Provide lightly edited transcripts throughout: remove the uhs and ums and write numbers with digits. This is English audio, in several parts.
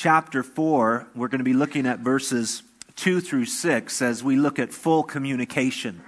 chapter 4. We're going to be looking at verses 2 through 6 as we look at full communication.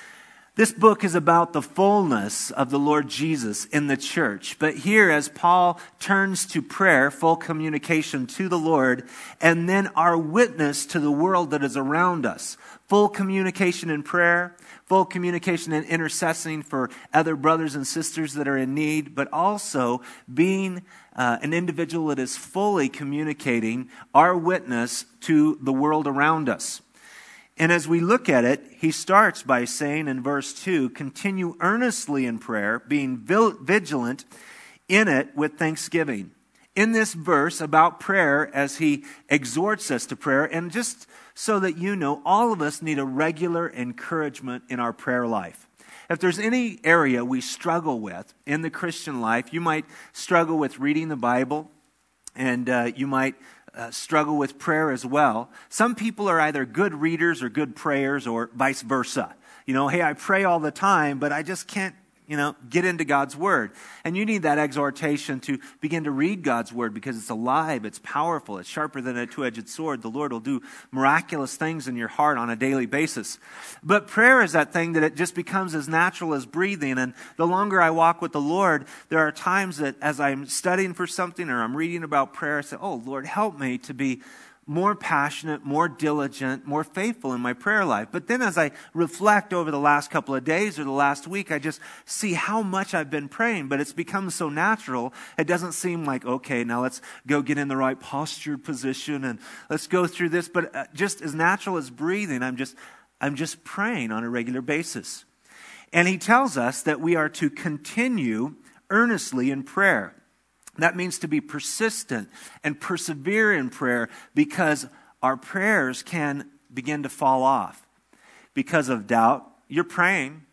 This book is about the fullness of the Lord Jesus in the church. But here, as Paul turns to prayer, full communication to the Lord, and then our witness to the world that is around us. Full communication in prayer, full communication in intercessing for other brothers and sisters that are in need, but also being an individual that is fully communicating our witness to the world around us. And as we look at it, he starts by saying in verse 2, continue earnestly in prayer, being vigilant in it with thanksgiving. In this verse about prayer, as he exhorts us to prayer, and just so that you know, all of us need a regular encouragement in our prayer life. If there's any area we struggle with in the Christian life, you might struggle with reading the Bible, and you might struggle with prayer as well. Some people are either good readers or good prayers or vice versa. You know, hey, I pray all the time, but I just can't, get into God's Word. And you need that exhortation to begin to read God's Word because it's alive, it's powerful, it's sharper than a two-edged sword. The Lord will do miraculous things in your heart on a daily basis. But prayer is that thing that it just becomes as natural as breathing. And the longer I walk with the Lord, there are times that as I'm studying for something or I'm reading about prayer, I say, oh, Lord, help me to be more passionate, more diligent, more faithful in my prayer life. But then as I reflect over the last couple of days or the last week, I just see how much I've been praying, but it's become so natural. It doesn't seem like, okay, now let's go get in the right postured position and let's go through this. But just as natural as breathing, I'm just praying on a regular basis. And he tells us that we are to continue earnestly in prayer. That means to be persistent and persevere in prayer because our prayers can begin to fall off. Because of doubt, you're praying,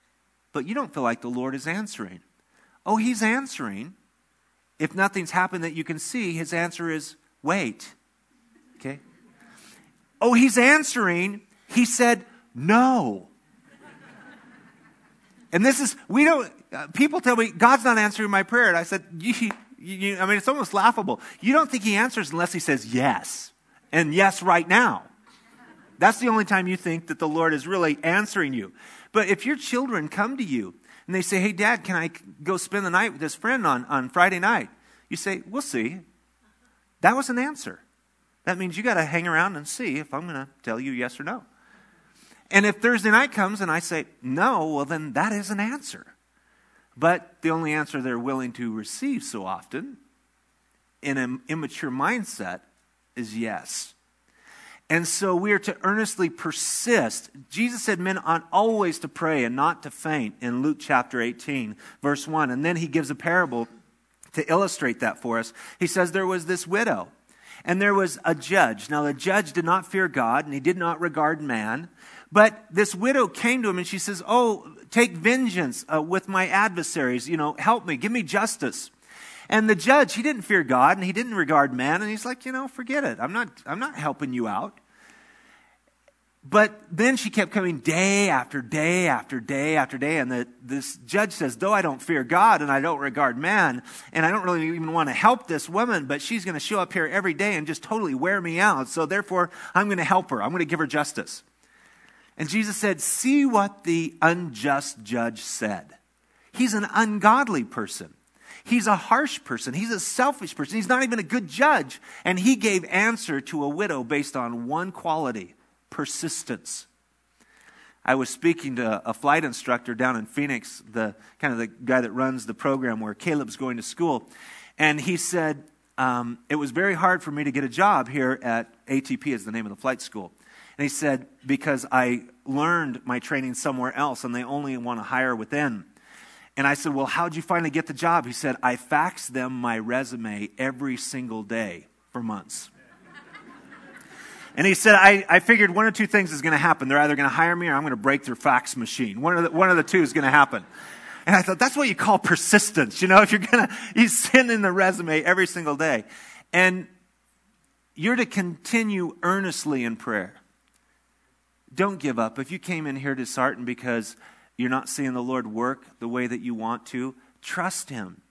but you don't feel like the Lord is answering. Oh, He's answering. If nothing's happened that you can see, His answer is wait. Okay? Oh, He's answering. He said no. And this is, people tell me, God's not answering my prayer. And I said, it's almost laughable. You don't think He answers unless He says yes. And yes right now. That's the only time you think that the Lord is really answering you. But if your children come to you and they say, hey, Dad, can I go spend the night with this friend on Friday night? You say, we'll see. That was an answer. That means you got to hang around and see if I'm going to tell you yes or no. And if Thursday night comes and I say no, well, then that is an answer. But the only answer they're willing to receive so often in an immature mindset is yes. And so we are to earnestly persist. Jesus said men ought always to pray and not to faint in Luke chapter 18, verse 1. And then he gives a parable to illustrate that for us. He says there was this widow and there was a judge. Now the judge did not fear God and he did not regard man. But this widow came to him and she says, oh, take vengeance with my adversaries. Help me, give me justice. And the judge, he didn't fear God and he didn't regard man. And he's like, forget it. I'm not helping you out. But then she kept coming day after day after day after day. And this judge says, though I don't fear God and I don't regard man, and I don't really even want to help this woman, but she's going to show up here every day and just totally wear me out. So therefore, I'm going to help her. I'm going to give her justice. And Jesus said, see what the unjust judge said. He's an ungodly person. He's a harsh person. He's a selfish person. He's not even a good judge. And he gave answer to a widow based on one quality, persistence. I was speaking to a flight instructor down in Phoenix, the guy that runs the program where Caleb's going to school. And he said, it was very hard for me to get a job here at ATP, is the name of the flight school. And he said, because I learned my training somewhere else and they only want to hire within. And I said, well, how'd you finally get the job? He said, I faxed them my resume every single day for months. And he said, I figured one of two things is going to happen. They're either going to hire me or I'm going to break their fax machine. One of the two is going to happen. And I thought, that's what you call persistence. If you send in the resume every single day. And you're to continue earnestly in prayer. Don't give up. If you came in here disheartened because you're not seeing the Lord work the way that you want to, trust Him.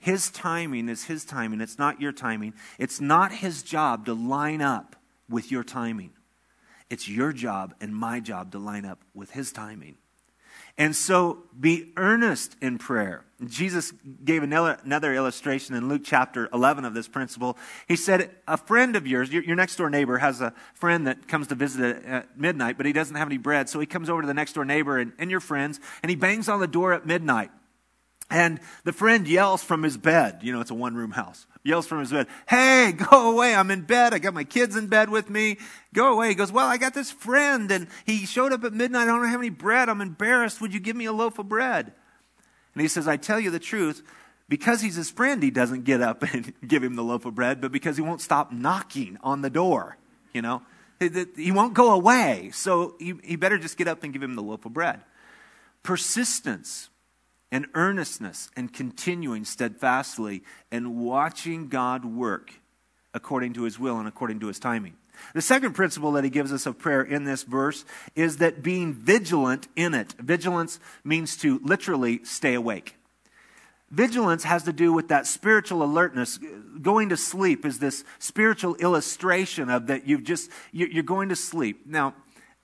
His timing is His timing. It's not your timing. It's not His job to line up with your timing. It's your job and my job to line up with His timing. And so be earnest in prayer. Jesus gave another illustration in Luke chapter 11 of this principle. He said, a friend of yours, your next door neighbor has a friend that comes to visit at midnight, but he doesn't have any bread. So he comes over to the next door neighbor and your friends, and he bangs on the door at midnight. And the friend yells from his bed. You know, it's a one-room house. Yells from his bed, "Hey, go away. I'm in bed. I got my kids in bed with me. Go away." He goes, "Well, I got this friend, and he showed up at midnight. I don't have any bread. I'm embarrassed. Would you give me a loaf of bread?" And he says, "I tell you the truth. Because he's his friend, he doesn't get up and give him the loaf of bread, but because he won't stop knocking on the door, you know. He won't go away. So he better just get up and give him the loaf of bread." Persistence and earnestness and continuing steadfastly and watching God work according to His will and according to His timing. The second principle that he gives us of prayer in this verse is that being vigilant in it. Vigilance means to literally stay awake. Vigilance has to do with that spiritual alertness. Going to sleep is this spiritual illustration of that you're going to sleep. Now,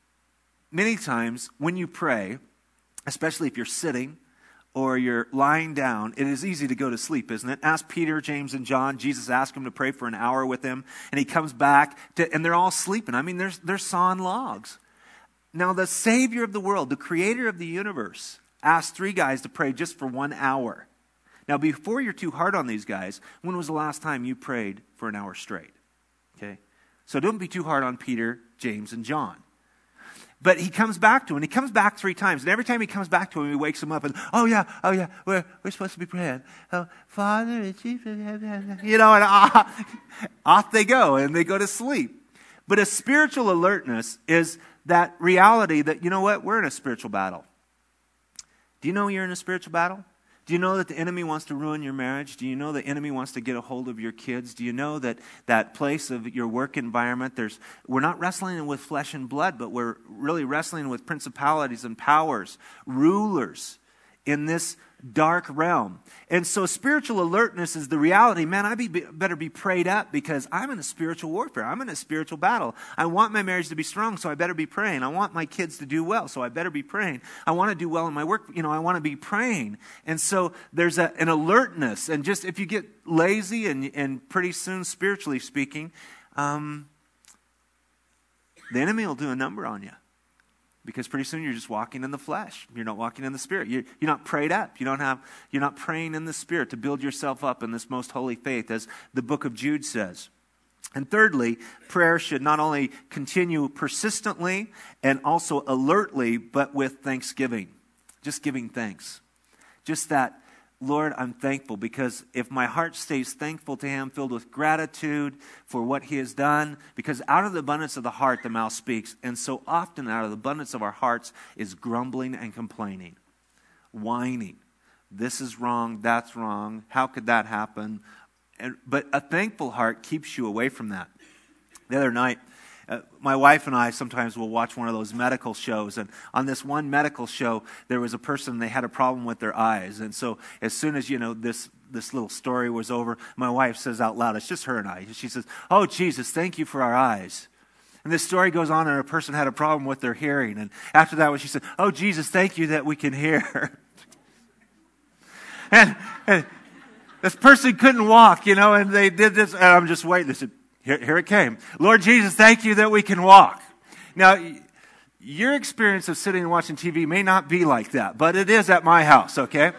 many times when you pray, especially if you're sitting or you're lying down, it is easy to go to sleep, isn't it? Ask Peter, James, and John. Jesus asked them to pray for an hour with him, and he comes back, and they're all sleeping. I mean, they're sawing logs. Now, the Savior of the world, the Creator of the universe, asked 3 guys to pray just for 1 hour. Now, before you're too hard on these guys, when was the last time you prayed for an hour straight? Okay? So don't be too hard on Peter, James, and John. But he comes back to him, and he comes back 3 times. And every time he comes back to him, he wakes him up and, oh yeah, we're supposed to be praying. Oh, Father, it's you know, and off they go, and they go to sleep. But a spiritual alertness is that reality that, you know what, we're in a spiritual battle. Do you know you're in a spiritual battle? Do you know that the enemy wants to ruin your marriage? Do you know the enemy wants to get a hold of your kids? Do you know that that place of your work environment, we're not wrestling with flesh and blood, but we're really wrestling with principalities and powers, rulers in this dark realm. And so spiritual alertness is the reality. Man, I better be prayed up because I'm in a spiritual warfare. I'm in a spiritual battle. I want my marriage to be strong, so I better be praying. I want my kids to do well, so I better be praying. I want to do well in my work. You know, I want to be praying. And so there's an alertness. And just if you get lazy and pretty soon, spiritually speaking, the enemy will do a number on you. Because pretty soon you're just walking in the flesh. You're not walking in the Spirit. You're not prayed up. You're not praying in the Spirit to build yourself up in this most holy faith, as the book of Jude says. And thirdly, prayer should not only continue persistently and also alertly, but with thanksgiving. Just giving thanks. Just that, Lord, I'm thankful, because if my heart stays thankful to Him, filled with gratitude for what He has done, because out of the abundance of the heart, the mouth speaks. And so often out of the abundance of our hearts is grumbling and complaining, whining. This is wrong, that's wrong, how could that happen? But a thankful heart keeps you away from that. The other night, my wife and I sometimes will watch one of those medical shows. And on this one medical show, there was a person, they had a problem with their eyes. And so as soon as, this little story was over, my wife says out loud, it's just her and I. She says, "Oh, Jesus, thank you for our eyes." And this story goes on, and a person had a problem with their hearing. And after that, she said, "Oh, Jesus, thank you that we can hear." and this person couldn't walk, and they did this. And I'm just waiting. They said, Here it came. "Lord Jesus, thank you that we can walk." Now, your experience of sitting and watching TV may not be like that, but it is at my house, okay?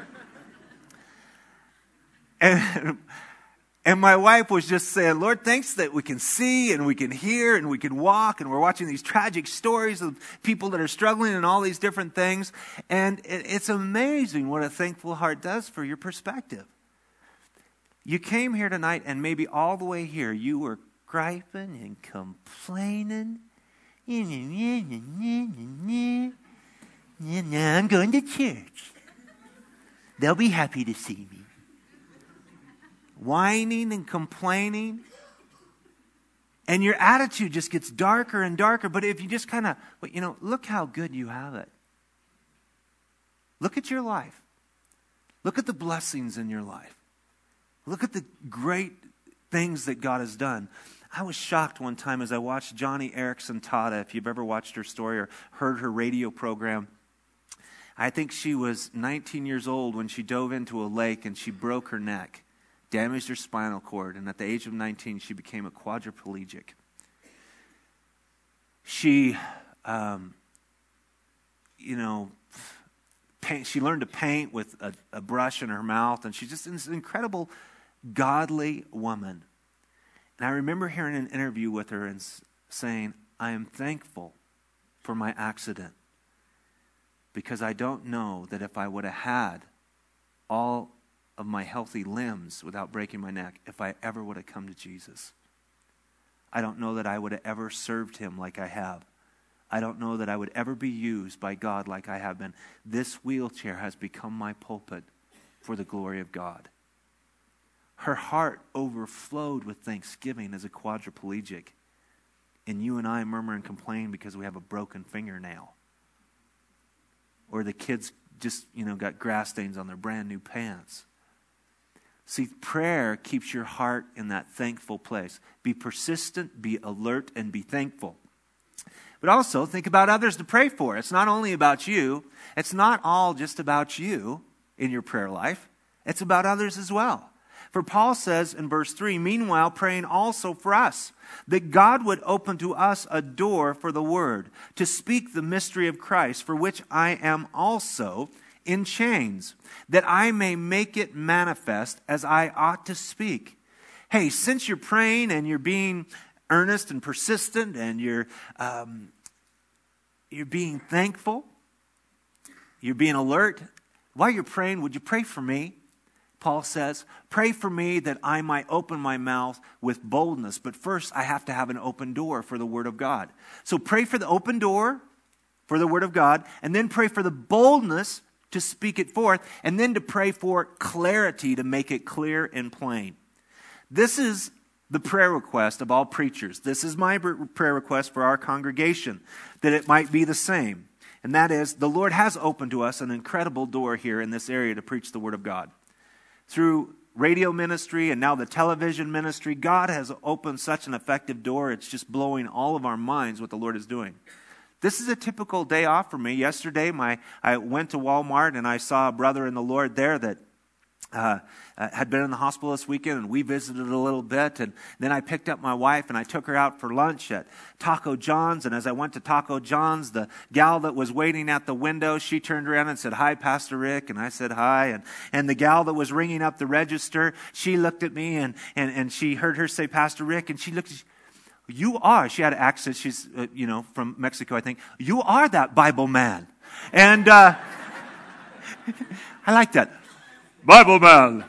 And my wife was just saying, "Lord, thanks that we can see and we can hear and we can walk, and we're watching these tragic stories of people that are struggling and all these different things." And it's amazing what a thankful heart does for your perspective. You came here tonight, and maybe all the way here you were griping and complaining. I'm going to church. They'll be happy to see me. Whining and complaining. And your attitude just gets darker and darker. But if you just kind of, look how good you have it. Look at your life. Look at the blessings in your life. Look at the great things that God has done. I was shocked one time as I watched Johnny Erickson Tada, if you've ever watched her story or heard her radio program. I think she was 19 years old when she dove into a lake and she broke her neck, damaged her spinal cord, and at the age of 19, she became a quadriplegic. She, she learned to paint with a brush in her mouth, and she's just this incredible, godly woman. And I remember hearing an interview with her and saying, I am thankful for my accident because I don't know that if I would have had all of my healthy limbs without breaking my neck, if I ever would have come to Jesus. I don't know that I would have ever served him like I have. I don't know that I would ever be used by God like I have been. This wheelchair has become my pulpit for the glory of God. Her heart overflowed with thanksgiving as a quadriplegic. And you and I murmur and complain because we have a broken fingernail. Or the kids just, got grass stains on their brand new pants. See, prayer keeps your heart in that thankful place. Be persistent, be alert, and be thankful. But also think about others to pray for. It's not only about you. It's not all just about you in your prayer life. It's about others as well. For Paul says in verse 3, meanwhile, praying also for us, that God would open to us a door for the word, to speak the mystery of Christ, for which I am also in chains, that I may make it manifest as I ought to speak. Hey, since you're praying and you're being earnest and persistent and you're being thankful, you're being alert, while you're praying, would you pray for me? Paul says, pray for me that I might open my mouth with boldness. But first, I have to have an open door for the Word of God. So pray for the open door for the Word of God, and then pray for the boldness to speak it forth, and then to pray for clarity to make it clear and plain. This is the prayer request of all preachers. This is my prayer request for our congregation, that it might be the same. And that is, the Lord has opened to us an incredible door here in this area to preach the Word of God. Through radio ministry and now the television ministry, God has opened such an effective door, it's just blowing all of our minds what the Lord is doing. This is a typical day off for me. Yesterday, I went to Walmart and I saw a brother in the Lord there that had been in the hospital this weekend, and we visited a little bit. And then I picked up my wife and I took her out for lunch at Taco John's. And as I went to Taco John's, the gal that was waiting at the window, she turned around and said, "Hi, Pastor Rick." And I said, "Hi." And the gal that was ringing up the register, she looked at me and she heard her say, "Pastor Rick." And she looked at "You are," she had an accent, she's, from Mexico, I think. "You are that Bible man." And I like that. Bible man.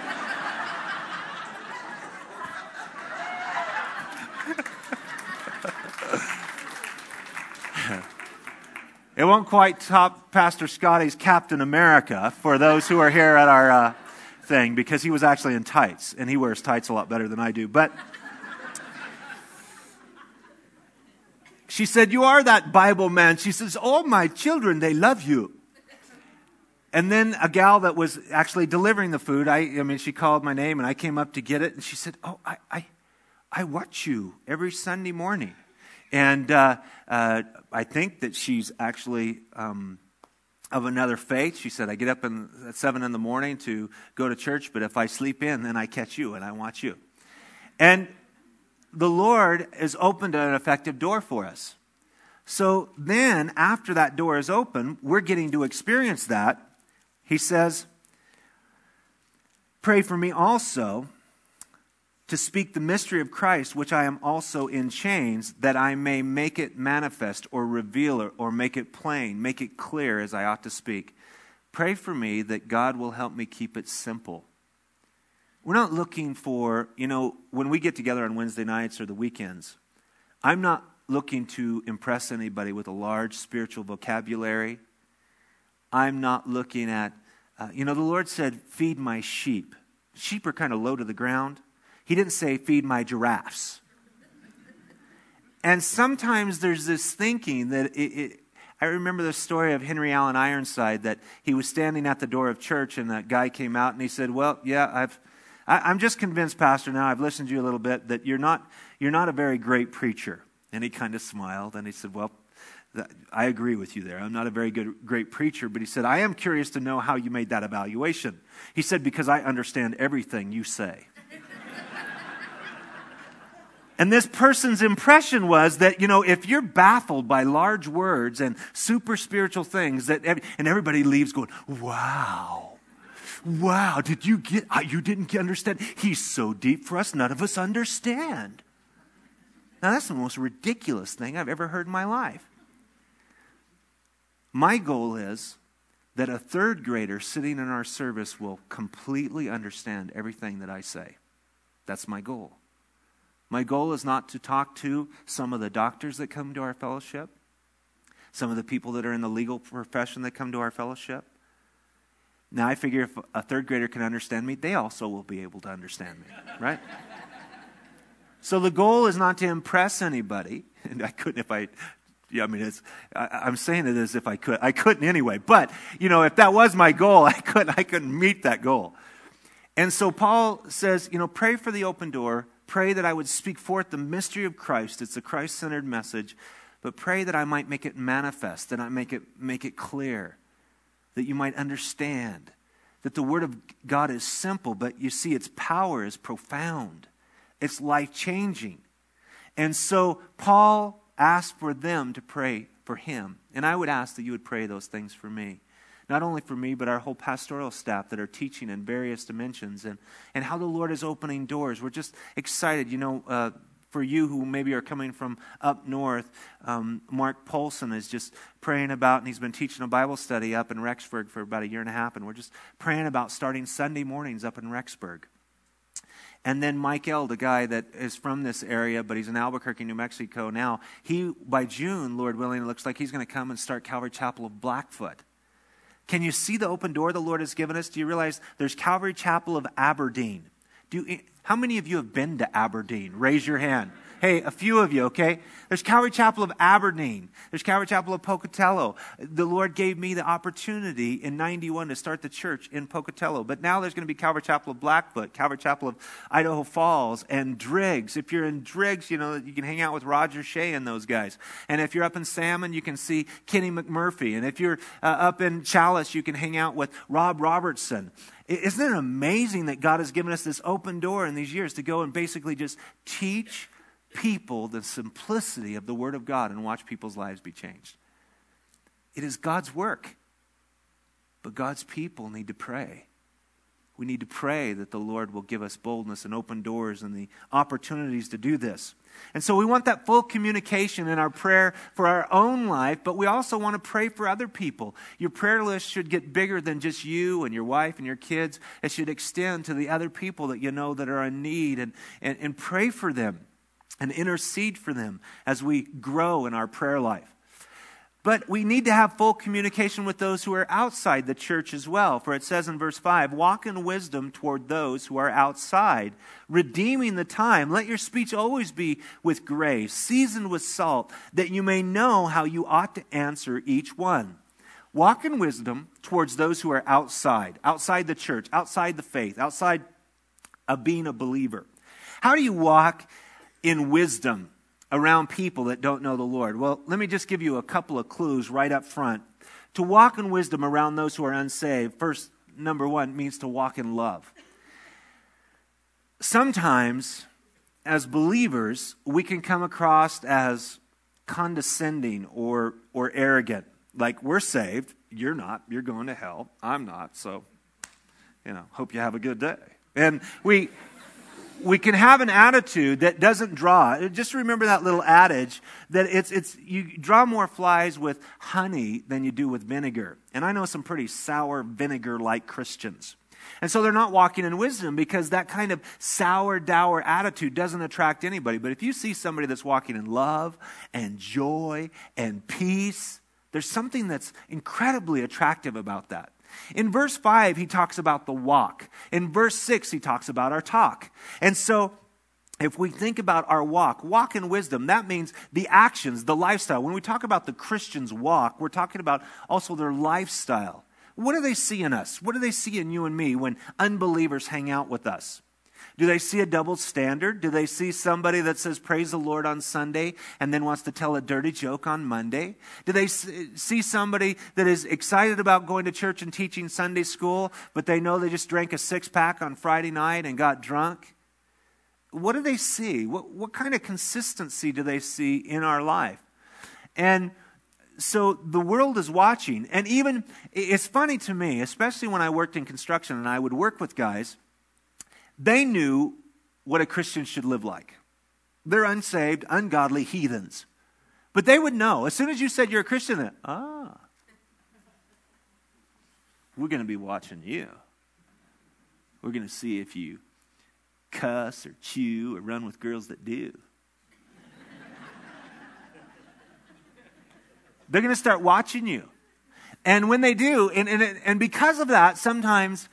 It won't quite top Pastor Scotty's Captain America for those who are here at our thing, because he was actually in tights, and he wears tights a lot better than I do. But she said, "You are that Bible man." She says, "Oh, my children, they love you." And then a gal that was actually delivering the food, she called my name and I came up to get it. And she said, "Oh, I watch you every Sunday morning." And I think that she's actually of another faith. She said, "I get up at 7 in the morning to go to church, but if I sleep in, then I catch you and I watch you." And the Lord has opened an effective door for us. So then, after that door is open, we're getting to experience that. He says, "Pray for me also to speak the mystery of Christ, which I am also in chains, that I may make it manifest or reveal it or make it plain, make it clear as I ought to speak. Pray for me that God will help me keep it simple." We're not looking for, when we get together on Wednesday nights or the weekends, I'm not looking to impress anybody with a large spiritual vocabulary. I'm not looking at, the Lord said, "Feed my sheep." Sheep are kind of low to the ground. He didn't say, "Feed my giraffes." And sometimes there's this thinking that I remember the story of Henry Allen Ironside, that he was standing at the door of church and that guy came out and he said, "Well, yeah, I'm just convinced, Pastor, now I've listened to you a little bit, that you're not a very great preacher. And he kind of smiled and he said, well, I agree with you there. I'm not a very great preacher. But he said, I am curious to know how you made that evaluation. He said, because I understand everything you say. And this person's impression was that, if you're baffled by large words and super spiritual things, and everybody leaves going, wow, did you didn't understand? He's so deep for us, none of us understand. Now, that's the most ridiculous thing I've ever heard in my life. My goal is that a third grader sitting in our service will completely understand everything that I say. That's my goal. My goal is not to talk to some of the doctors that come to our fellowship, some of the people that are in the legal profession that come to our fellowship. Now, I figure if a third grader can understand me, they also will be able to understand me, right? So the goal is not to impress anybody. And I couldn't if I'm saying it as if I could. I couldn't anyway. But, if that was my goal, I couldn't meet that goal. And so Paul says, pray for the open door. Pray that I would speak forth the mystery of Christ. It's a Christ-centered message. But pray that I might make it manifest, that I make it clear, that you might understand, that the Word of God is simple, but you see its power is profound. It's life-changing. And so Paul asked for them to pray for him. And I would ask that you would pray those things for me. Not only for me, but our whole pastoral staff that are teaching in various dimensions and how the Lord is opening doors. We're just excited. For you who maybe are coming from up north, Mark Polson is just praying about, and he's been teaching a Bible study up in Rexburg for about 1.5 years, and we're just praying about starting Sunday mornings up in Rexburg. And then Mike L., the guy that is from this area, but he's in Albuquerque, New Mexico now, by June, Lord willing, it looks like he's going to come and start Calvary Chapel of Blackfoot. Can you see the open door the Lord has given us? Do you realize there's Calvary Chapel of Aberdeen? How many of you have been to Aberdeen? Raise your hand. Hey, a few of you, okay? There's Calvary Chapel of Aberdeen. There's Calvary Chapel of Pocatello. The Lord gave me the opportunity in 91 to start the church in Pocatello. But now there's going to be Calvary Chapel of Blackfoot, Calvary Chapel of Idaho Falls, and Driggs. If you're in Driggs, you can hang out with Roger Shea and those guys. And if you're up in Salmon, you can see Kenny McMurphy. And if you're up in Chalice, you can hang out with Rob Robertson. Isn't it amazing that God has given us this open door in these years to go and basically just teach people the simplicity of the Word of God and watch people's lives be changed? It is God's work. But God's people need to pray. We need to pray that the Lord will give us boldness and open doors and the opportunities to do this. And so we want that full communication in our prayer for our own life, but we also want to pray for other people. Your prayer list should get bigger than just you and your wife and your kids. It should extend to the other people that you know that are in need, and pray for them and intercede for them as we grow in our prayer life. But we need to have full communication with those who are outside the church as well. For it says in verse 5, walk in wisdom toward those who are outside, redeeming the time. Let your speech always be with grace, seasoned with salt, that you may know how you ought to answer each one. Walk in wisdom towards those who are outside the church, outside the faith, outside of being a believer. How do you walk in wisdom around people that don't know the Lord? Well, let me just give you a couple of clues right up front. To walk in wisdom around those who are unsaved, first, number one, means to walk in love. Sometimes, as believers, we can come across as condescending or arrogant. Like, we're saved, you're not, you're going to hell, I'm not, so, hope you have a good day. And we can have an attitude that doesn't draw. Just remember that little adage that it's you draw more flies with honey than you do with vinegar. And I know some pretty sour vinegar-like Christians. And so they're not walking in wisdom because that kind of sour, dour attitude doesn't attract anybody. But if you see somebody that's walking in love and joy and peace, there's something that's incredibly attractive about that. In verse 5, he talks about the walk. In verse 6, he talks about our talk. And so, if we think about our walk in wisdom, that means the actions, the lifestyle. When we talk about the Christian's walk, we're talking about also their lifestyle. What do they see in us? What do they see in you and me when unbelievers hang out with us? Do they see a double standard? Do they see somebody that says praise the Lord on Sunday and then wants to tell a dirty joke on Monday? Do they see somebody that is excited about going to church and teaching Sunday school, but they know they just drank a six-pack on Friday night and got drunk? What do they see? What kind of consistency do they see in our life? And so the world is watching. And even, it's funny to me, especially when I worked in construction and I would work with guys, they knew what a Christian should live like. They're unsaved, ungodly heathens. But they would know. As soon as you said you're a Christian, we're going to be watching you. We're going to see if you cuss or chew or run with girls that do. They're going to start watching you. And when they do, and because of that, sometimes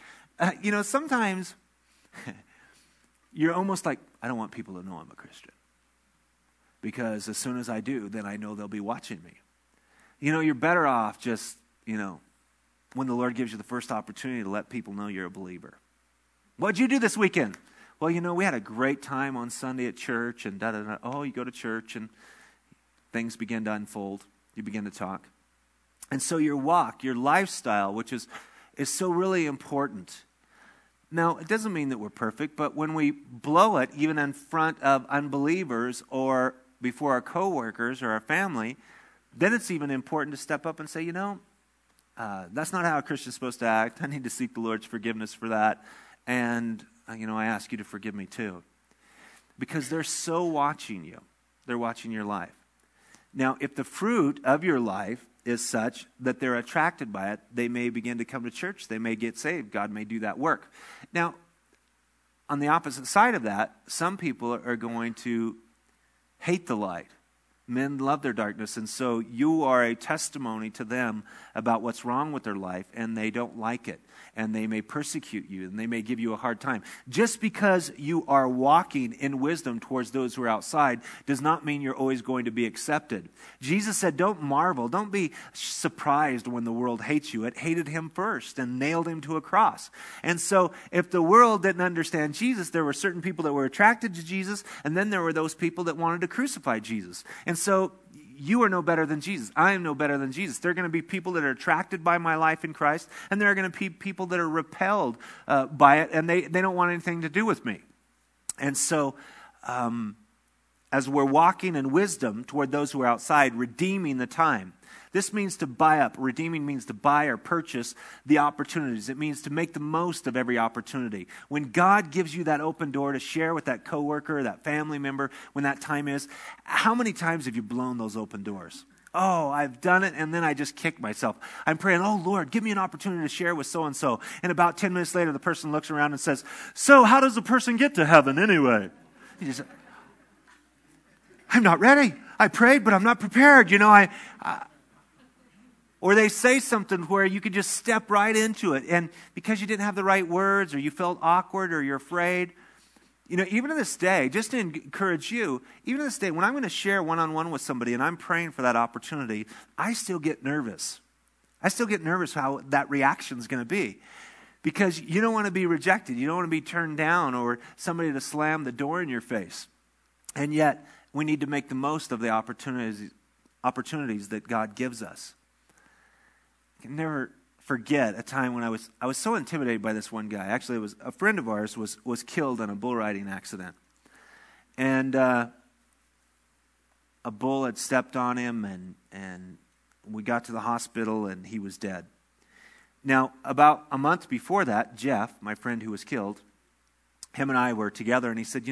you're almost like, I don't want people to know I'm a Christian. Because as soon as I do, then I know they'll be watching me. You're better off just, when the Lord gives you the first opportunity to let people know you're a believer. What'd you do this weekend? Well, we had a great time on Sunday at church and da-da-da. Oh, you go to church and things begin to unfold. You begin to talk. And so your walk, your lifestyle, which is so really important. Now, it doesn't mean that we're perfect, but when we blow it, even in front of unbelievers or before our coworkers or our family, then it's even important to step up and say, that's not how a Christian's supposed to act. I need to seek the Lord's forgiveness for that. And, I ask you to forgive me too. Because they're so watching you. They're watching your life. Now, if the fruit of your life is such that they're attracted by it, they may begin to come to church. They may get saved. God may do that work. Now, on the opposite side of that, some people are going to hate the light. Men love their darkness, and so you are a testimony to them about what's wrong with their life, and they don't like it, and they may persecute you, and they may give you a hard time. Just because you are walking in wisdom towards those who are outside does not mean you're always going to be accepted. Jesus said, don't marvel, don't be surprised when the world hates you. It hated him first and nailed him to a cross. And so if the world didn't understand Jesus, there were certain people that were attracted to Jesus, and then there were those people that wanted to crucify Jesus. And so you are no better than Jesus. I am no better than Jesus. There are going to be people that are attracted by my life in Christ, and there are going to be people that are repelled by it, and they don't want anything to do with me. And so as we're walking in wisdom toward those who are outside, redeeming the time, this means to buy up. Redeeming means to buy or purchase the opportunities. It means to make the most of every opportunity. When God gives you that open door to share with that coworker, that family member, when that time is, how many times have you blown those open doors? Oh, I've done it, and then I just kick myself. I'm praying, oh, Lord, give me an opportunity to share with so-and-so. And about 10 minutes later, the person looks around and says, so how does a person get to heaven anyway? You just, I'm not ready. I prayed, but I'm not prepared. Or they say something where you could just step right into it. And because you didn't have the right words, or you felt awkward, or you're afraid. Even to this day, just to encourage you, even to this day, when I'm going to share one-on-one with somebody and I'm praying for that opportunity, I still get nervous. I still get nervous how that reaction is going to be. Because you don't want to be rejected. You don't want to be turned down or somebody to slam the door in your face. And yet, we need to make the most of the opportunities that God gives us. I can never forget a time when I was so intimidated by this one guy. Actually, it was a friend of ours was killed in a bull riding accident. And a bull had stepped on him, and we got to the hospital, and he was dead. Now, about a month before that, Jeff, my friend who was killed, him and I were together, and he said,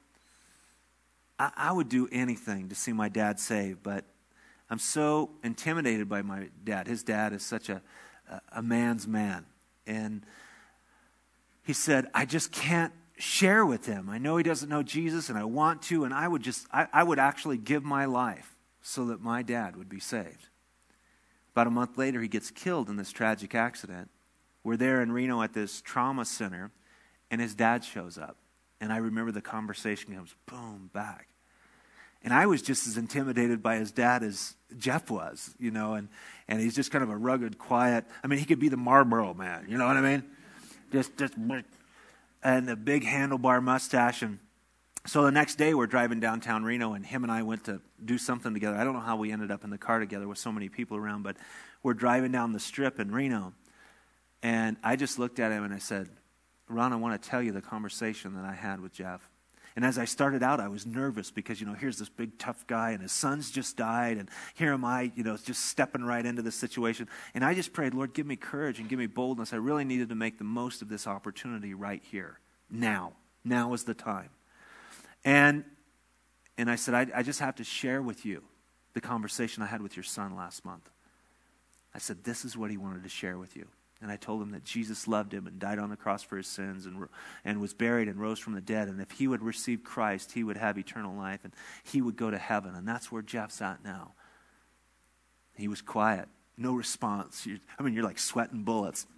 I would do anything to see my dad saved, but I'm so intimidated by my dad. His dad is such a man's man. And he said, I just can't share with him. I know he doesn't know Jesus, and I want to, and I would actually give my life so that my dad would be saved. About a month later, he gets killed in this tragic accident. We're there in Reno at this trauma center, and his dad shows up. And I remember the conversation comes, boom, back. And I was just as intimidated by his dad as Jeff was, and he's just kind of a rugged, quiet, he could be the Marlboro man, you know what I mean? Just and a big handlebar mustache. And so the next day we're driving downtown Reno, and him and I went to do something together. I don't know how we ended up in the car together with so many people around, but we're driving down the strip in Reno. And I just looked at him and I said, Ron, I want to tell you the conversation that I had with Jeff. And as I started out, I was nervous because, here's this big tough guy and his son's just died. And here am I, just stepping right into this situation. And I just prayed, Lord, give me courage and give me boldness. I really needed to make the most of this opportunity right here. Now. Now is the time. And I said, I just have to share with you the conversation I had with your son last month. I said, this is what he wanted to share with you. And I told him that Jesus loved him and died on the cross for his sins and was buried and rose from the dead. And if he would receive Christ, he would have eternal life and he would go to heaven. And that's where Jeff's at now. He was quiet. No response. You're like sweating bullets.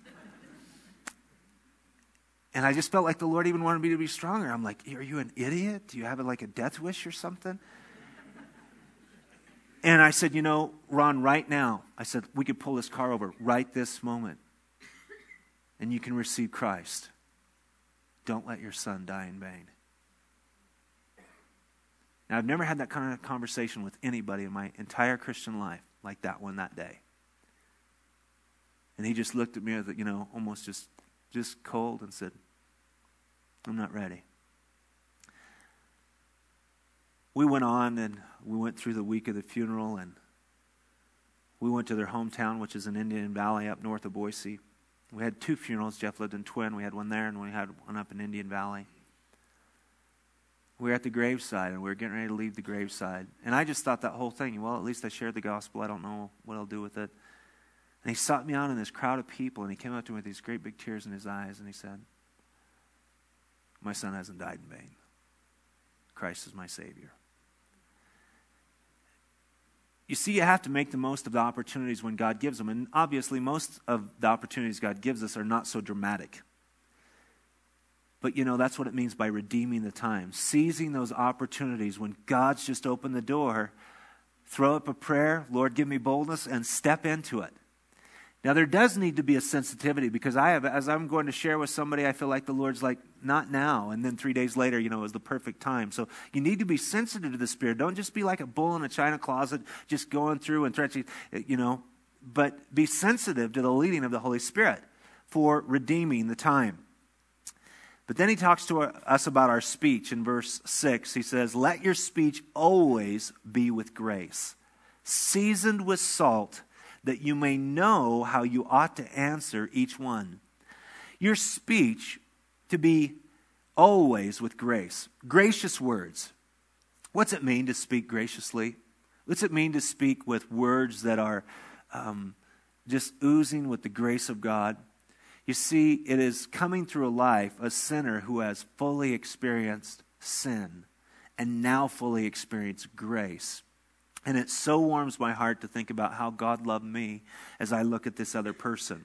And I just felt like the Lord even wanted me to be stronger. I'm like, are you an idiot? Do you have like a death wish or something? And I said, Ron, right now, I said, we could pull this car over right this moment. And you can receive Christ. Don't let your son die in vain. Now, I've never had that kind of conversation with anybody in my entire Christian life like that one that day. And he just looked at me, almost just cold and said, I'm not ready. We went on and we went through the week of the funeral, and we went to their hometown, which is in Indian Valley up north of Boise. We had 2 funerals. Jeff lived in Twin. We had one there, and we had one up in Indian Valley. We were at the graveside, and we were getting ready to leave the graveside. And I just thought that whole thing, well, at least I shared the gospel. I don't know what I'll do with it. And he sought me out in this crowd of people, and he came up to me with these great big tears in his eyes, and he said, my son hasn't died in vain. Christ is my Savior. You see, you have to make the most of the opportunities when God gives them. And obviously, most of the opportunities God gives us are not so dramatic. But, that's what it means by redeeming the time. Seizing those opportunities when God's just opened the door. Throw up a prayer, Lord, give me boldness, and step into it. Now, there does need to be a sensitivity because as I'm going to share with somebody, I feel like the Lord's like, not now. And then 3 days later, is the perfect time. So you need to be sensitive to the Spirit. Don't just be like a bull in a china closet, just going through and stretching, but be sensitive to the leading of the Holy Spirit for redeeming the time. But then he talks to us about our speech in verse 6. He says, let your speech always be with grace, seasoned with salt, that you may know how you ought to answer each one. Your speech to be always with grace. Gracious words. What's it mean to speak graciously? What's it mean to speak with words that are just oozing with the grace of God? You see, it is coming through a life, a sinner who has fully experienced sin and now fully experienced grace. And it so warms my heart to think about how God loved me as I look at this other person.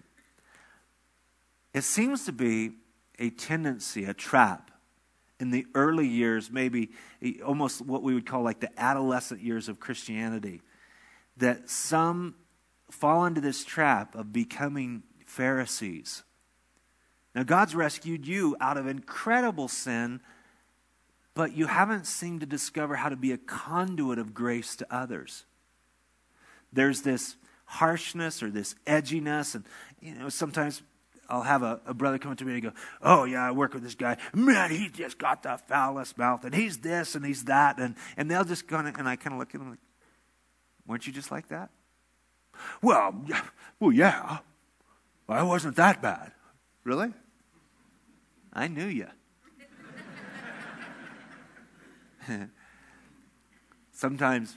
It seems to be a tendency, a trap, in the early years, maybe almost what we would call like the adolescent years of Christianity, that some fall into this trap of becoming Pharisees. Now, God's rescued you out of incredible sin, but you haven't seemed to discover how to be a conduit of grace to others. There's this harshness or this edginess, and sometimes I'll have a brother come up to me and go, oh yeah, I work with this guy. Man, he just got the foulest mouth, and he's this and he's that, and they'll just kind of, and I kind of look at them like, weren't you just like that? Well, yeah, I wasn't that bad. Really? I knew you. Sometimes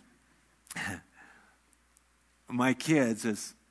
my kids,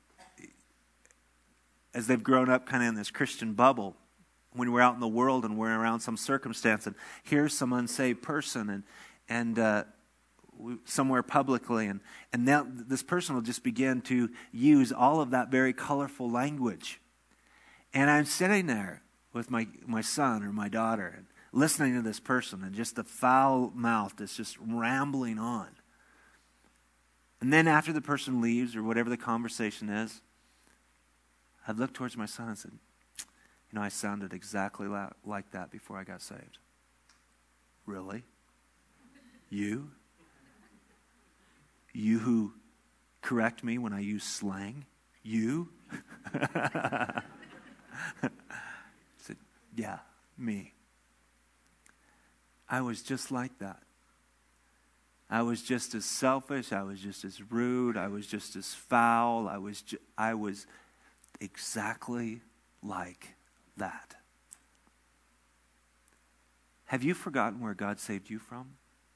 as they've grown up kind of in this Christian bubble, when we're out in the world and we're around some circumstance and here's some unsaved person and somewhere publicly, and now this person will just begin to use all of that very colorful language. And I'm sitting there with my son or my daughter and listening to this person and just the foul mouth that's just rambling on. And then after the person leaves or whatever the conversation is, I'd look towards my son and said, You know, I sounded exactly like that before I got saved. Really? You? You who correct me when I use slang? You? I said, yeah, me. I was just like that. I was just as selfish. I was just as rude. I was just as foul. I was exactly like that. Have you forgotten where God saved you from?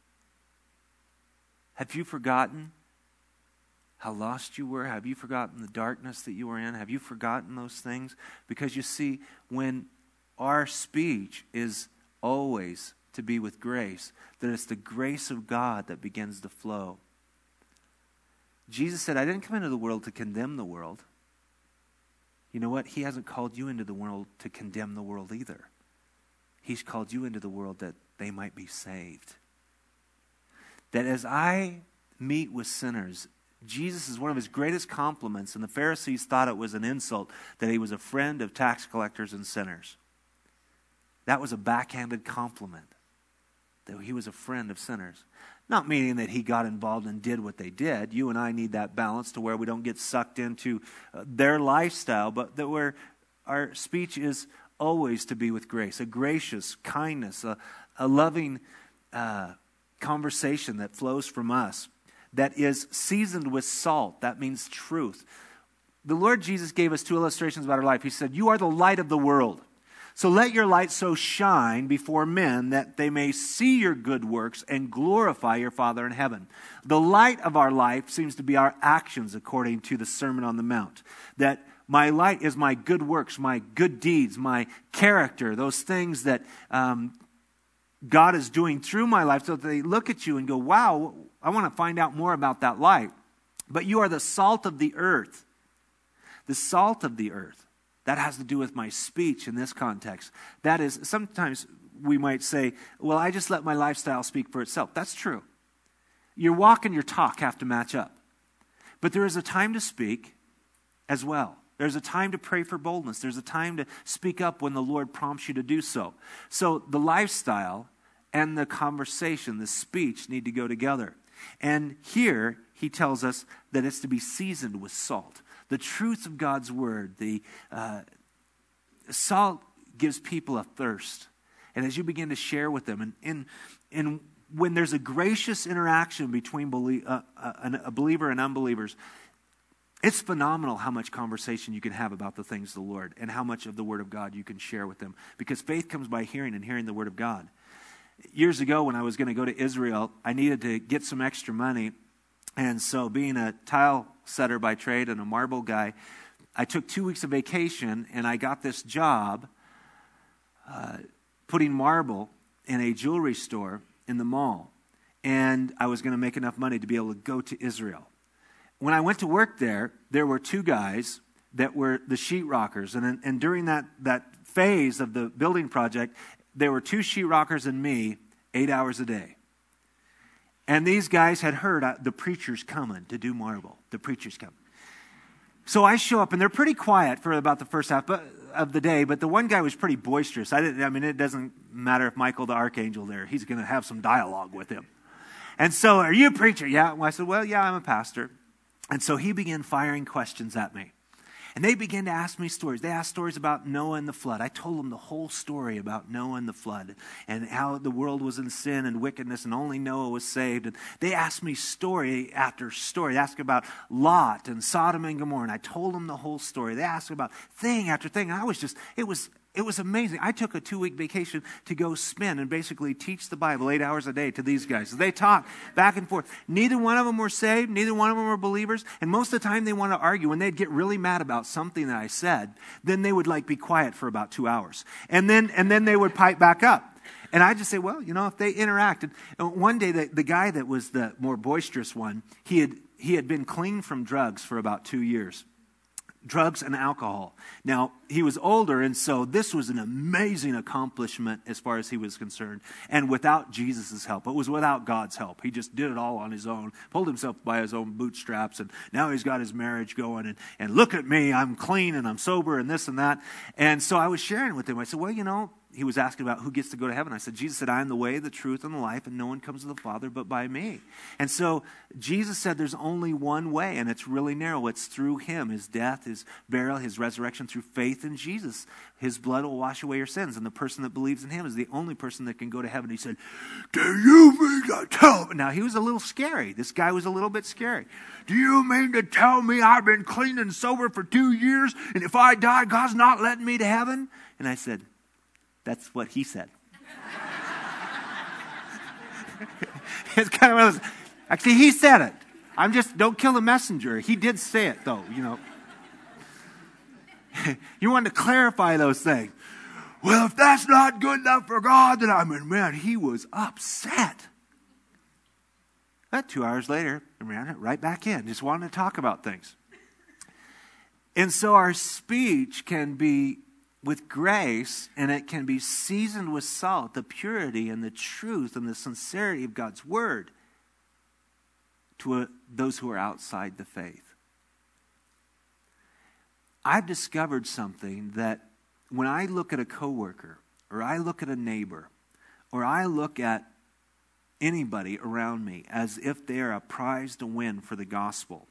Have you forgotten how lost you were? Have you forgotten the darkness that you were in? Have you forgotten those things? Because you see, when our speech is always to be with grace, that it's the grace of God that begins to flow. Jesus said, I didn't come into the world to condemn the world. You know what? He hasn't called you into the world to condemn the world either. He's called you into the world that they might be saved. That as I meet with sinners, Jesus is one of his greatest compliments, and the Pharisees thought it was an insult that he was a friend of tax collectors and sinners. That was a backhanded compliment, that he was a friend of sinners. Not meaning that he got involved and did what they did. You and I need that balance to where we don't get sucked into their lifestyle, but that where our speech is always to be with grace, a gracious kindness, a loving conversation that flows from us, that is seasoned with salt. That means truth. The Lord Jesus gave us two illustrations about our life. He said, you are the light of the world. So let your light so shine before men that they may see your good works and glorify your Father in heaven. The light of our life seems to be our actions according to the Sermon on the Mount. That my light is my good works, my good deeds, my character, those things that God is doing through my life, so that they look at you and go, wow, I want to find out more about that light. But you are the salt of the earth. The salt of the earth. That has to do with my speech in this context. That is, sometimes we might say, well, I just let my lifestyle speak for itself. That's true. Your walk and your talk have to match up. But there is a time to speak as well. There's a time to pray for boldness. There's a time to speak up when the Lord prompts you to do so. So the lifestyle and the conversation, the speech, need to go together. And here he tells us that it's to be seasoned with salt. The truth of God's word, the salt gives people a thirst. And as you begin to share with them, and when there's a gracious interaction between a believer and unbelievers, it's phenomenal how much conversation you can have about the things of the Lord and how much of the Word of God you can share with them. Because faith comes by hearing, and hearing the Word of God. Years ago, when I was going to go to Israel, I needed to get some extra money. And so being a tile setter by trade and a marble guy, I took 2 weeks of vacation, and I got this job putting marble in a jewelry store in the mall. And I was going to make enough money to be able to go to Israel. When I went to work there, there were two guys that were the sheetrockers. And during that phase of the building project, there were two sheetrockers and me, 8 hours a day. And these guys had heard the preacher's coming to do marble. The preacher's coming. So I show up, and they're pretty quiet for about the first half of the day, but the one guy was pretty boisterous. It doesn't matter if Michael the archangel there, he's going to have some dialogue with him. And so, are you a preacher? Yeah. Well, I said, well, yeah, I'm a pastor. And so he began firing questions at me. And they began to ask me stories. They asked stories about Noah and the flood. I told them the whole story about Noah and the flood and how the world was in sin and wickedness and only Noah was saved. And they asked me story after story. They asked about Lot and Sodom and Gomorrah. And I told them the whole story. They asked about thing after thing. And it was amazing. I took a 2-week vacation to go spend and basically teach the Bible 8 hours a day to these guys. They talk back and forth. Neither one of them were saved. Neither one of them were believers. And most of the time they want to argue. When they'd get really mad about something that I said, then they would be quiet for about 2 hours. And then they would pipe back up. And I just say, well, if they interacted. One day the guy that was the more boisterous one, he had been clean from drugs for about 2 years. drugs and alcohol. Now, he was older, and so this was an amazing accomplishment as far as he was concerned. And without Jesus' help. It was without God's help. He just did it all on his own, pulled himself by his own bootstraps, and now he's got his marriage going. And look at me, I'm clean and I'm sober and this and that. And so I was sharing with him. I said, well, you know, he was asking about who gets to go to heaven. I said, Jesus said, I am the way, the truth, and the life, and no one comes to the Father but by me. And so Jesus said there's only one way, and it's really narrow. It's through him, his death, his burial, his resurrection, through faith in Jesus. His blood will wash away your sins, and the person that believes in him is the only person that can go to heaven. He said, do you mean to tell me? Now, he was a little scary. This guy was a little bit scary. Do you mean to tell me I've been clean and sober for 2 years, and if I die, God's not letting me to heaven? And I said, that's what he said. It's kind of one of those, actually, he said it. Don't kill the messenger. He did say it, though, you know. You want to clarify those things. Well, if that's not good enough for God, then man, he was upset. But 2 hours later, I ran it right back in. Just wanted to talk about things. And so our speech can be with grace, and it can be seasoned with salt, the purity and the truth and the sincerity of God's word to those who are outside the faith. I've discovered something that when I look at a coworker, or I look at a neighbor, or I look at anybody around me as if they are a prize to win for the gospel,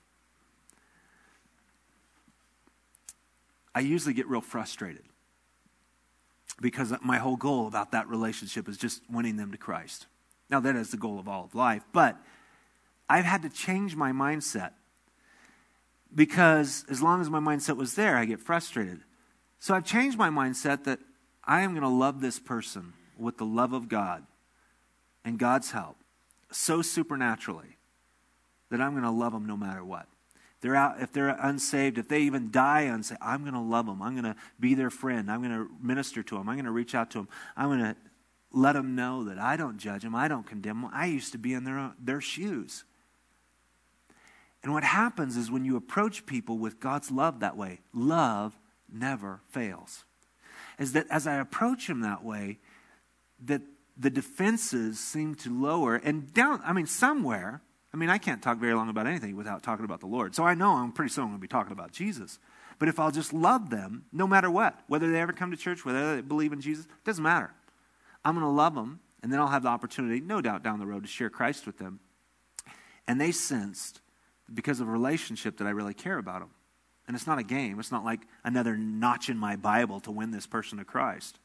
I usually get real frustrated. Because my whole goal about that relationship is just winning them to Christ. Now, that is the goal of all of life. But I've had to change my mindset. Because as long as my mindset was there, I get frustrated. So I've changed my mindset that I am going to love this person with the love of God and God's help so supernaturally that I'm going to love them no matter what. If they're unsaved, if they even die unsaved, I'm going to love them. I'm going to be their friend. I'm going to minister to them. I'm going to reach out to them. I'm going to let them know that I don't judge them. I don't condemn them. I used to be in their shoes. And what happens is when you approach people with God's love that way, love never fails. Is that as I approach them that way, that the defenses seem to lower. And somewhere, I can't talk very long about anything without talking about the Lord. So I know I'm pretty soon going to be talking about Jesus. But if I'll just love them, no matter what, whether they ever come to church, whether they believe in Jesus, it doesn't matter. I'm going to love them, and then I'll have the opportunity, no doubt down the road, to share Christ with them. And they sensed, because of a relationship, that I really care about them. And it's not a game. It's not like another notch in my Bible to win this person to Christ.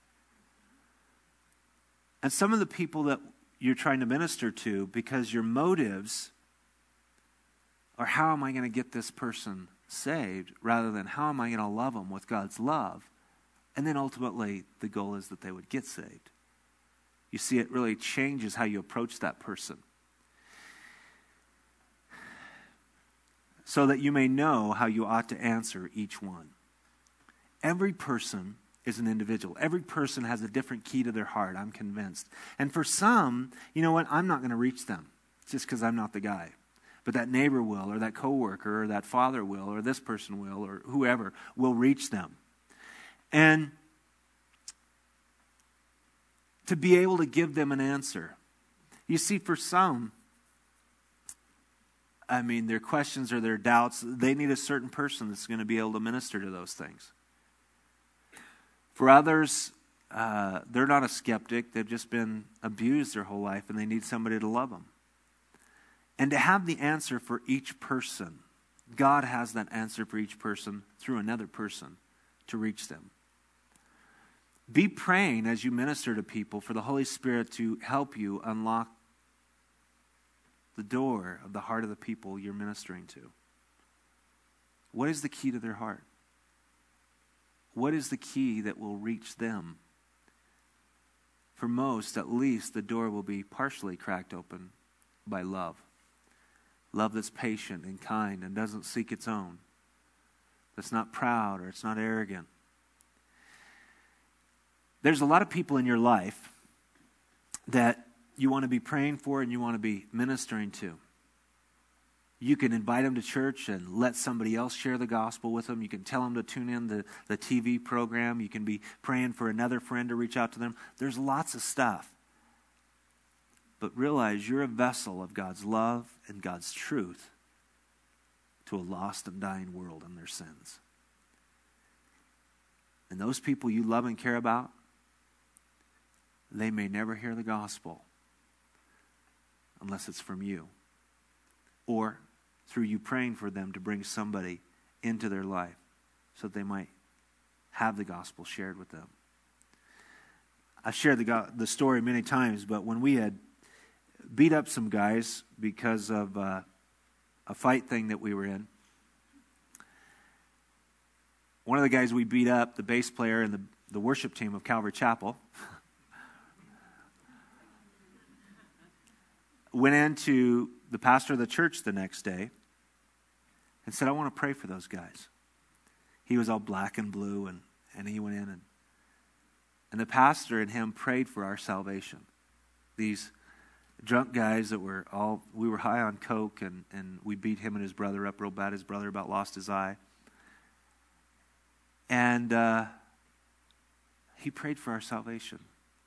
And some of the people that you're trying to minister to, because your motives or how am I going to get this person saved, rather than how am I going to love them with God's love? And then ultimately, the goal is that they would get saved. You see, it really changes how you approach that person. So that you may know how you ought to answer each one. Every person is an individual. Every person has a different key to their heart, I'm convinced. And for some, you know what, I'm not going to reach them just because I'm not the guy. But that neighbor will, or that coworker, or that father will, or this person will, or whoever will reach them. And to be able to give them an answer. You see, for some, their questions or their doubts, they need a certain person that's going to be able to minister to those things. For others, they're not a skeptic. They've just been abused their whole life, and they need somebody to love them. And to have the answer for each person, God has that answer for each person through another person to reach them. Be praying as you minister to people for the Holy Spirit to help you unlock the door of the heart of the people you're ministering to. What is the key to their heart? What is the key that will reach them? For most, at least, the door will be partially cracked open by love. Love that's patient and kind and doesn't seek its own. That's not proud or it's not arrogant. There's a lot of people in your life that you want to be praying for and you want to be ministering to. You can invite them to church and let somebody else share the gospel with them. You can tell them to tune in the TV program. You can be praying for another friend to reach out to them. There's lots of stuff. But realize you're a vessel of God's love and God's truth to a lost and dying world in their sins. And those people you love and care about, they may never hear the gospel unless it's from you, or through you praying for them to bring somebody into their life so that they might have the gospel shared with them. I've shared the story many times, but when we had beat up some guys because of a fight thing that we were in, one of the guys we beat up, the bass player in the worship team of Calvary Chapel, went into the pastor of the church the next day and said, I want to pray for those guys. He was all black and blue, and he went in, and the pastor and him prayed for our salvation. These drunk guys that we were high on coke, and we beat him and his brother up real bad. His brother about lost his eye. And he prayed for our salvation.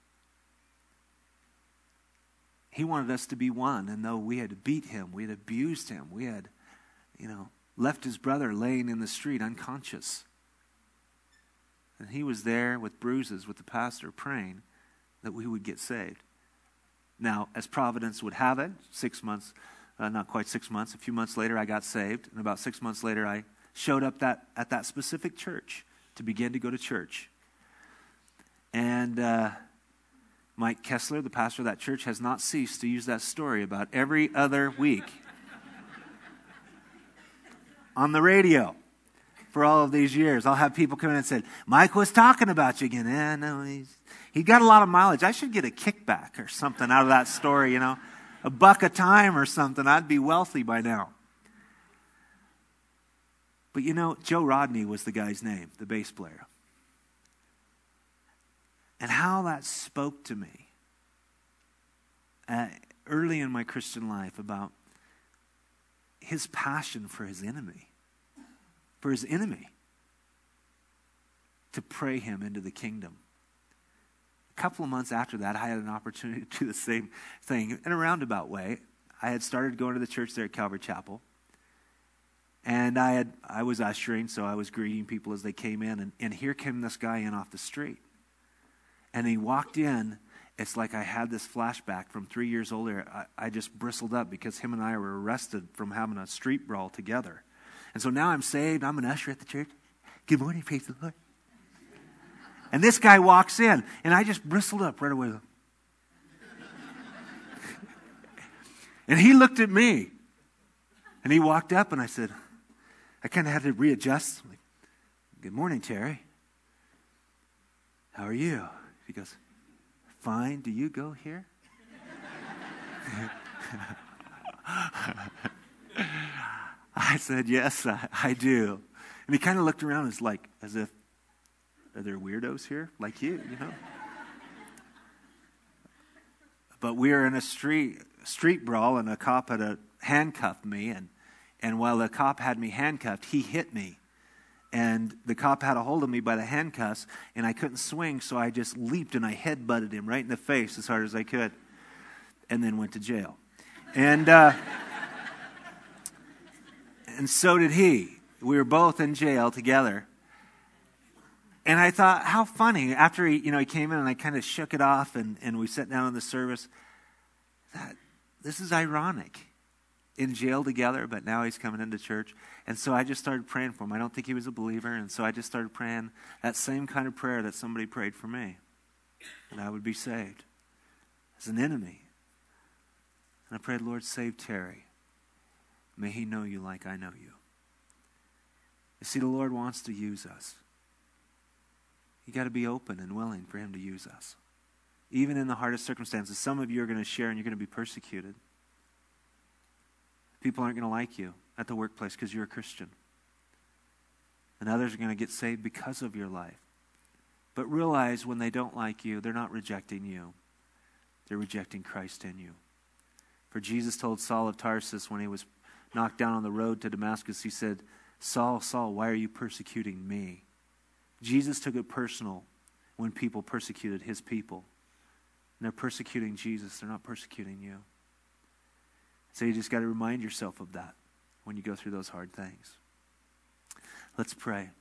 He wanted us to be one, and though we had beat him, we had abused him, we had, left his brother laying in the street unconscious. And he was there with bruises with the pastor praying that we would get saved. Now, as providence would have it, 6 months, not quite 6 months, a few months later I got saved, and about 6 months later I showed up at that specific church to begin to go to church. And Mike Kessler, the pastor of that church, has not ceased to use that story about every other week on the radio for all of these years. I'll have people come in and say, Mike was talking about you again. No, he got a lot of mileage. I should get a kickback or something out of that story, $1 a time or something. I'd be wealthy by now. But Joe Rodney was the guy's name, the bass player. And how that spoke to me early in my Christian life about his passion for his enemy, to pray him into the kingdom. A couple of months after that, I had an opportunity to do the same thing in a roundabout way. I had started going to the church there at Calvary Chapel. And I was ushering, so I was greeting people as they came in. And here came this guy in off the street. And he walked in. It's like I had this flashback from 3 years older. I just bristled up because him and I were arrested from having a street brawl together. And so now I'm saved. I'm an usher at the church. Good morning, praise the Lord. And this guy walks in, and I just bristled up right away. And he looked at me. And he walked up, and I said, I kind of had to readjust. I'm like, good morning, Terry. How are you? He goes, fine. Do you go here? I said, yes, I do. And he kind of looked around as if, are there weirdos here like you, But we were in a street brawl, and a cop had handcuffed me, and while the cop had me handcuffed, he hit me. And the cop had a hold of me by the handcuffs, and I couldn't swing, so I just leaped and I headbutted him right in the face as hard as I could, and then went to jail. And and so did he. We were both in jail together. And I thought, how funny. After he came in and I kind of shook it off, and we sat down in the service. That this is ironic. In jail together, but now he's coming into church. And so I just started praying for him. I don't think he was a believer, and so I just started praying that same kind of prayer that somebody prayed for me, that I would be saved as an enemy. And I prayed, Lord, save Terry. May he know you like I know you. You see, the Lord wants to use us. You got to be open and willing for him to use us. Even in the hardest circumstances, some of you are going to share and you're going to be persecuted. People aren't going to like you at the workplace because you're a Christian. And others are going to get saved because of your life. But realize when they don't like you, they're not rejecting you. They're rejecting Christ in you. For Jesus told Saul of Tarsus when he was knocked down on the road to Damascus, he said, Saul, Saul, why are you persecuting me? Jesus took it personal when people persecuted his people. And they're persecuting Jesus. They're not persecuting you. So you just got to remind yourself of that when you go through those hard things. Let's pray.